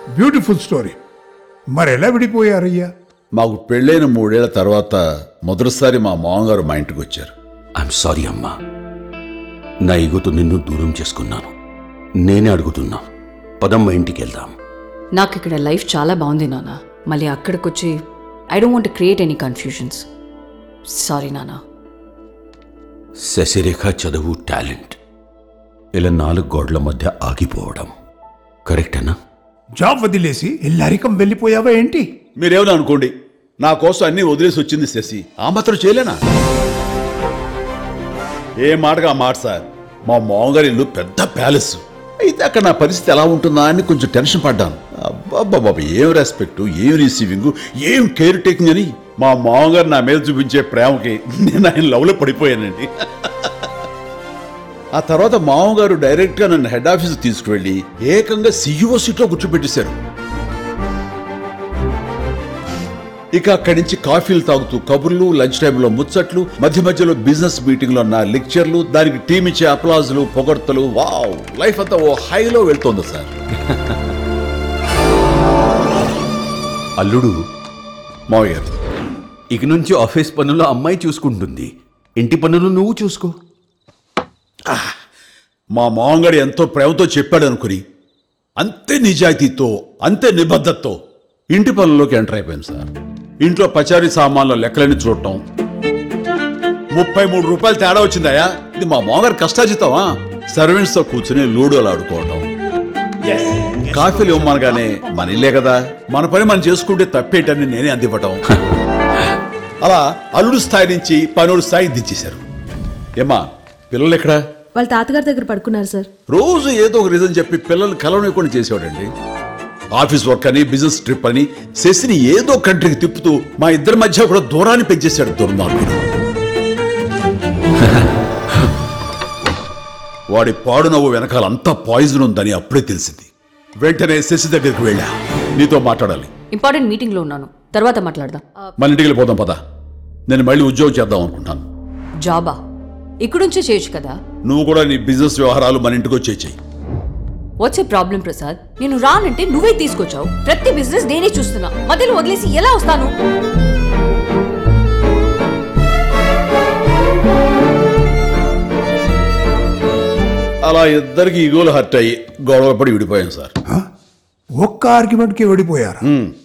Beautiful story. మరి ఎలా విడిపోయారయ్యా? మాకు పెళ్ళైన 3 ఏళ్ల తర్వాత మొదటిసారి మా మామగారు మా ఇంటికి వచ్చారు. ఐఎమ్ సారీ అమ్మా, నా ఈగోతో నిన్ను దూరం చేసుకున్నాను. నేనే అడుగుతున్నా, పదమ్మ ఇంటికి వెళ్దాం. నాకు ఇక్కడ లైఫ్ చాలా బాగుంది నాన్న. మళ్ళీ అక్కడికి వచ్చి I don't want to create any confusions. Sorry నాన్న. శశిరేఖ చదువు, టాలెంట్ ఇలా 4 గోడల మధ్య ఆగిపోవడం కరెక్టేనా? జాబ్ వదిలేసి ఇల్లరికం వెళ్ళిపోయావా ఏంటి? మీరేమని అనుకోండి, నా కోసం అన్నీ వదిలేసి వచ్చింది శశి. ఆ మాత్రం చేయలేనా? ఏ మాటగా మాట సార్. మా మామగారి ఇల్లు పెద్ద ప్యాలెస్. అయితే అక్కడ నా పరిస్థితి ఎలా ఉంటుందా అని కొంచెం టెన్షన్ పడ్డాను. అబ్బాబాబా, ఏం రెస్పెక్ట్, ఏం రిసీవింగ్, ఏం కేర్ టేకింగ్ అని మా మామగారు నా మీద చూపించే ప్రేమకి నేను ఆయన లవ్లో పడిపోయానండి. ఆ తర్వాత మామగారు డైరెక్ట్గా నన్ను హెడ్ ఆఫీస్ తీసుకువెళ్ళి ఏకంగా CEO సీట్లో కూర్చోబెట్టేశారు. ఇక అక్కడి నుంచి కాఫీలు తాగుతూ కబుర్లు, లంచ్ టైంలో ముచ్చట్లు, మధ్య మధ్యలో బిజినెస్ మీటింగ్లో నా లెక్చర్లు, దానికి టీం ఇచ్చే అప్లాజులు, పొగడ్తలు. వావ్, లైఫ్ అంతా ఓ హైలో వెళ్తోంది సార్. అల్లుడు, మావయ్య గారు, ఇక నుంచి ఆఫీస్ పనులు అమ్మాయి చూసుకుంటుంది, ఇంటి పనులు నువ్వు చూసుకో. మా మామగారు ఎంతో ప్రేమతో చెప్పాడు అనుకుని అంతే నిజాయితీతో, అంతే నిబద్ధతతో ఇంటి పనుల్లోకి ఎంటర్ అయిపోయాను సార్. ఇంట్లో పచారీ సామాన్ల లెక్కలన్నీ చూడటం. 33 రూపాయలు తేడా వచ్చిందయా, ఇది మా మామగారు కష్టాజితమా? సర్వెంట్స్ తో కూర్చుని లూడోలు ఆడుకోవటం. కాఫీలు ఇవ్వమనగానే మన ఇల్లే కదా, మన పని మనం చేసుకుంటే తప్పేటని నేనే అందివ్వటం. అలా అల్లుడు స్థాయి నుంచి పనుడు స్థాయి దించేశారు. ఏమా, పిల్లలు ఎక్కడా? వాళ్ళ తాతగారి దగ్గర పడుకున్నారు సార్. రోజు ఏదో ఒక రీజన్ చెప్పి పిల్లల్ని కలవనివ్వకుండా చేసేవాడండి. ఆఫీస్ వర్క్ అని, బిజినెస్ ట్రిప్ అని శశిని ఏదో కంట్రీకి తిప్పుతూ మా ఇద్దరి మధ్య కూడా దూరాన్ని పెంచేశాడు దుర్మార్గుడు. వాడి పాడు నవ్వు వెనకాల అంతా పాయిజన్ ఉందని అప్పుడే తెలిసింది. వెంటనే శశి దగ్గరికి వెళ్ళా, నీతో మాట్లాడాలి. ఇంపార్టెంట్ మీటింగ్లో ఉన్నాను, తర్వాత మాట్లాడదాం. మన ఇంటికి వెళ్ళిపోదాం పదా. నేను మళ్ళీ ఉద్యోగం చేద్దాం అనుకుంటాను. జాబా? ఇక్కడ నుంచే చేయొచ్చు కదా. నువ్వు కూడా నీ బిజినెస్ వ్యవహారాలు మన ఇంటికి వచ్చే చెయ్యి. What's a problem Prasad? నేను రానంటే నువ్వే తీసుకొచ్చావు. ప్రతి బిజినెస్ నేనే చూస్తున్నా, మధ్యలో వదిలేసి ఎలా వస్తాను? అలా ఇద్దరికి ఈగోలు హర్ట్ అయ్యి గొడవ పడి విడిపోయాం సార్. ఒక్క ఆర్గ్యుమెంట్కి విడిపోయారా?